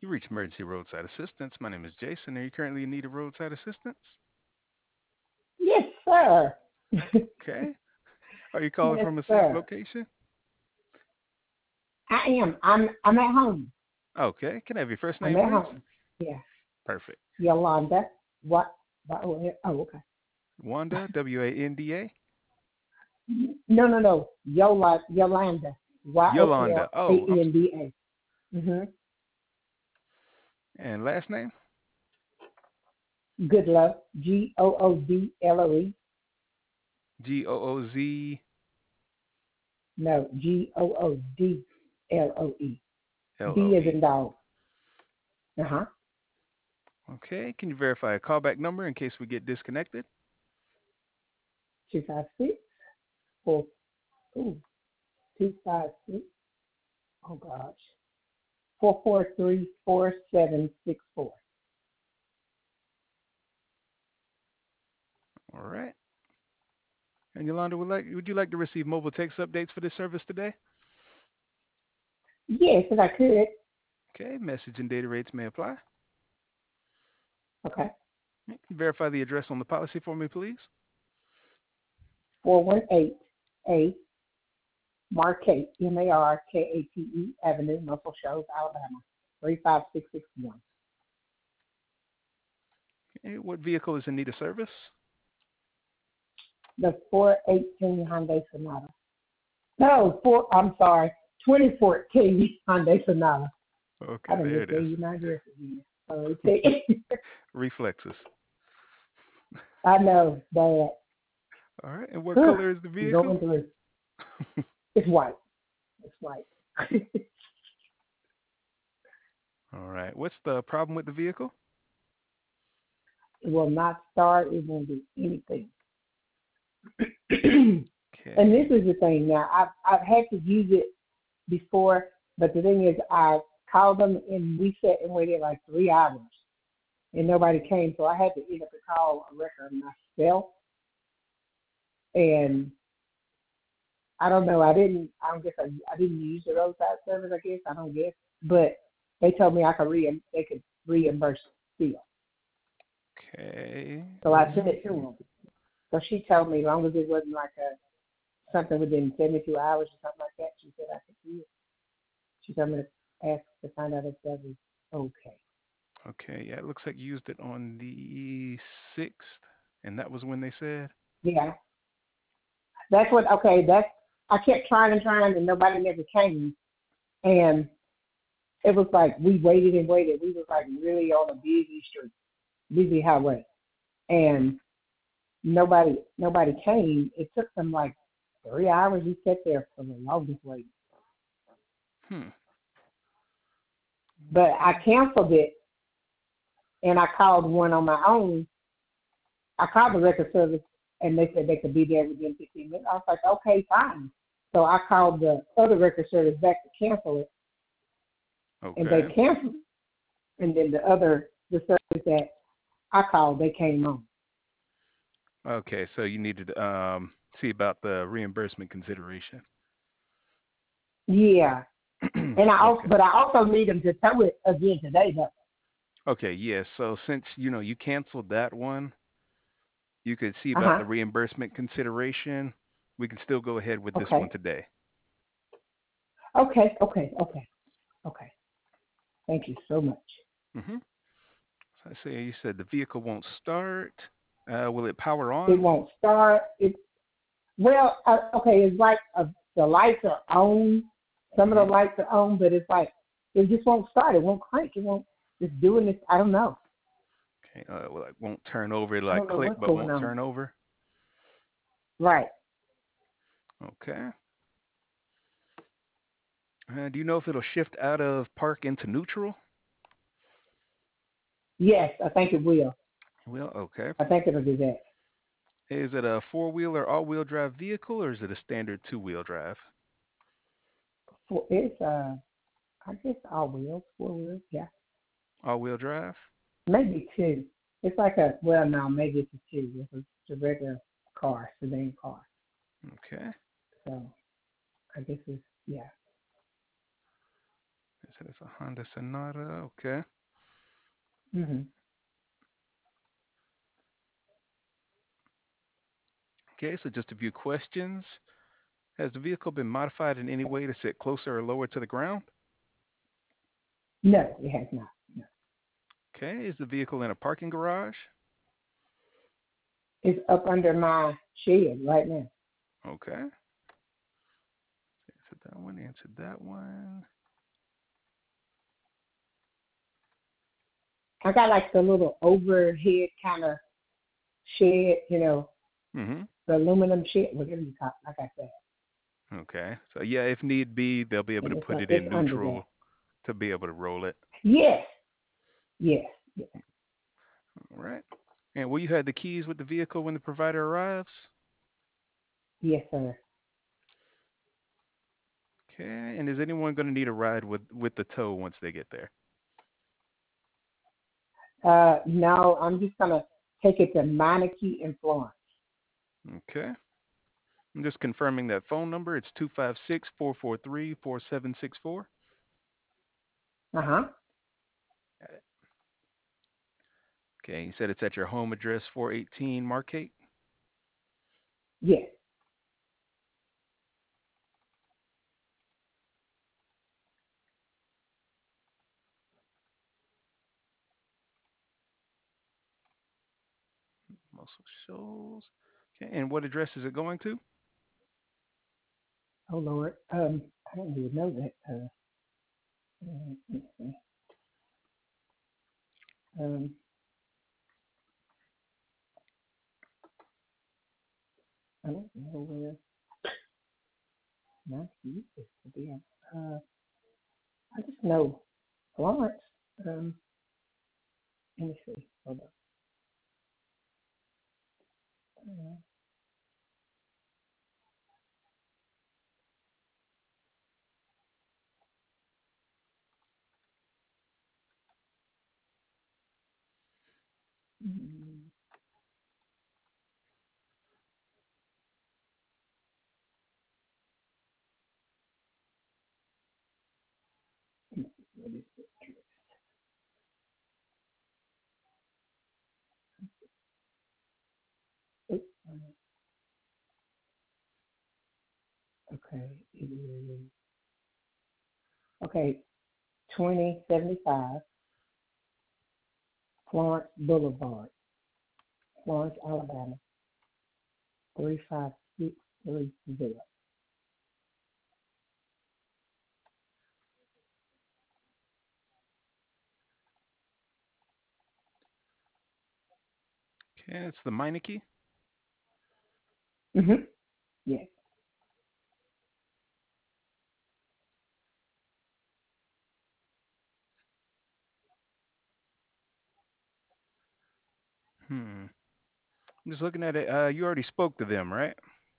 You reach emergency roadside assistance. My name is Jason. Are you currently in need of roadside assistance? Yes, sir. Okay. Are you calling Yes, from a safe sir. location? I am. I'm at home. Okay. Can I have your first I'm name, at please? home. Yeah. Perfect. Yolanda. What? Oh, okay. Wanda, Wanda. No, no, no. Yolanda. Yolanda. Oh, Yolanda. Mm-hmm. and last name? Good love. Goodloe. Gooz No, Goodloe. D as LOE. in dog. Uh huh. Okay. Can you verify a callback number in case we get disconnected? 256 4. Ooh, 256. Oh gosh. 4434764. All right. And Yolanda, would you like to receive mobile text updates for this service today? Yes, if I could. Okay. Message and data rates may apply. Okay. Can you verify the address on the policy for me, please? 418A Marquette, Markate Avenue, Muscle Shoals, Alabama, 35661. Okay. What vehicle is in need of service? The 418 Hyundai Sonata. No, I'm sorry, 2014 Hyundai Sonata. I Okay, done there it misgave is. you my address again. So Reflexes. I know that. All right. And what Whew, color is the vehicle? going through. It's white. It's white. All right. What's the problem with the vehicle? It will not start. It won't do anything. And this Okay. is the thing. Now, I've had to use it before, but the thing is, I called them and we sat and waited like 3 hours, and nobody came. So I had to end up and call a record myself. And I don't know. I didn't. I don't guess I didn't use the roadside service. I guess I don't guess, but they told me I could they could reimburse still. Okay. So I Let's sent see it to here. them. So she told me, as long as it wasn't like a something within 72 hours or something like that, she said I could do it. She told me to ask to find out if that was okay. Okay. Yeah, it looks like you used it on the 6th, and that was when they said. Yeah, that's what. Okay, that's. I kept trying and trying, and nobody never came. And it was like we waited and waited. We was like really on a busy street, busy highway, and nobody came. It took them like 3 hours. We sat there for the longest wait. Hmm. But I Okay. canceled it, and I called one on my own. I called the record service, and they said they could be there within 15 minutes. I was like, okay, fine. So I called the other record service back to cancel it, and they Okay. canceled. And then the service that I called, they came on. Okay. So you needed to see about the reimbursement consideration. Yeah, and Okay. but I also need them to tow it again today, though. Okay. Yes. So since you canceled that one, you could see Uh about the huh. reimbursement consideration. We can still go ahead with this one Okay. today. Okay. Okay. Okay. Okay. Thank you so much. Hmm. So I say you said the vehicle won't start. Will it power It on? won't start. Okay. It's like the lights are on. Some of Hmm. the lights are on, but it's like it just won't start. It won't crank. It won't. It's doing this. I don't know. Okay. Well, it won't turn over. It'll I like don't know click, what's but going won't on. turn over. Right. Okay. Do you know if it'll shift out of park into neutral? Yes, I think it will. Well, okay. I think it'll do that. Is it a four-wheel or all-wheel drive vehicle, or is it a standard two-wheel drive? It's I guess all wheels, 4 wheels. Yeah. All-wheel drive. Maybe two. It's like a well, no, maybe it's a two. It's a regular car, sedan car. Okay. So I guess it's yeah. So it's a Honda Sonata. Okay. Hmm. Okay, so just a few questions. Has the vehicle been modified in any way to sit closer or lower to the ground? No, it has not. No. Okay, is the vehicle in a parking garage? It's up under my shed right now. Okay. Answered that one, answered that one. I got like the little overhead kind of shed, Mm-hmm. the aluminum shed, whatever you call it. I got that. Okay. So yeah, if need be, they'll be able to And put it it's in under that. neutral to be able to roll it. Yes, yes, yes, All right. And will you have the keys with the vehicle when the provider arrives? yes, sir. Okay. And is anyone going to need a ride with the tow once they get there? No, I'm just gonna take it to Monarchy in Florence. Okay. I'm just confirming that phone number. It's 256-443-4764. Uh huh. Okay. You said it's at your home address, 418 Margate. Yes. Muscle Shoals. Okay. And what address is it going to? Oh Lord. I don't even know that. Let's see. Um, I don't know where my key is to be. Uh, I just know Florence. Um, Let me see. Hold on. Mm, what is it? Oops, okay, it is okay. 2075 Florence Boulevard, Florence, Alabama 35630. Okay. It's the Meineke. Mm-hmm. Yes. Hmm. I'm just looking at it. You already spoke to them, right?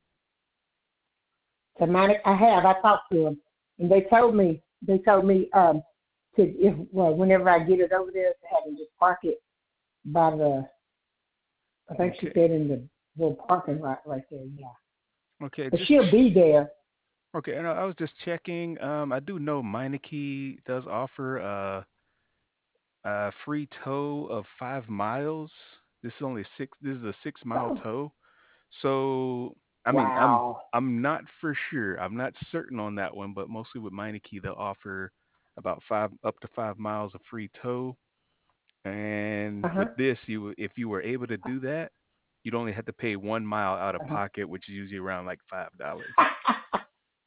So mine, I have. I talked to them, and they told me to if well whenever I get it over there to have them just park it by the. I think she Okay. said in the little parking lot right there. Yeah, Okay. but she'll be there. Okay. And I was just checking. I do know Meineke does offer a free tow of 5 miles. This is a 6 mile Oh, tow. So I mean, wow. I'm not for sure. I'm not certain on that one, but mostly with Meineke, they'll offer about five up to 5 miles of free tow. And Uh huh. with this, if you were able to do that, you'd only have to pay 1 mile out of Uh pocket, which is usually around like $5. huh.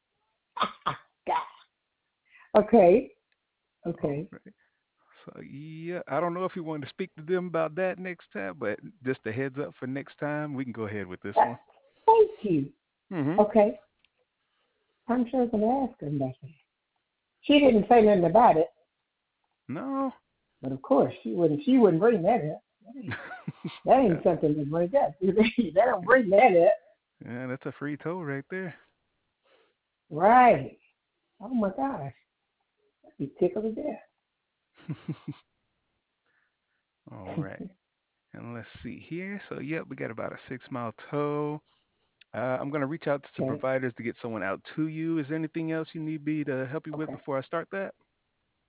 Okay. Okay. So yeah, I don't know if you want to speak to them about that next time, but just a heads up for next time, we can go ahead with this Uh, one. Thank you. Hmm. Okay. I'm sure I'm gonna ask her about that. She didn't say nothing about it, No. but of course she wouldn't. She wouldn't bring that up. That Yeah, ain't something to bring up. They don't bring that up. yeah, that's a free tow right there. Right. Oh my gosh. I'd be tickled to death. All right. And let's see here. So, yep, we got about a 6 mile tow. I'm going to reach out to some Okay. providers to get someone out to you. Is there anything else you need me to help you with Okay. before I start that?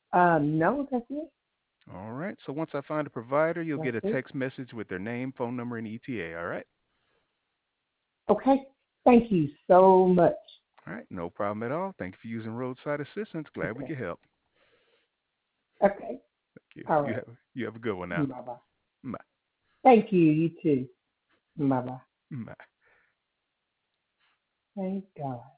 No, that's it. All right. So once I find a provider, you'll That's get a it. text message with their name, phone number, and ETA. All right. Okay. Thank you so much. All right. No problem at all. Thank you for using roadside assistance. Glad we Okay. could help. Okay. Thank you. All You right. have you have a good one now. Bye bye. Bye. Thank you. You too. Bye bye. Bye. Thank God.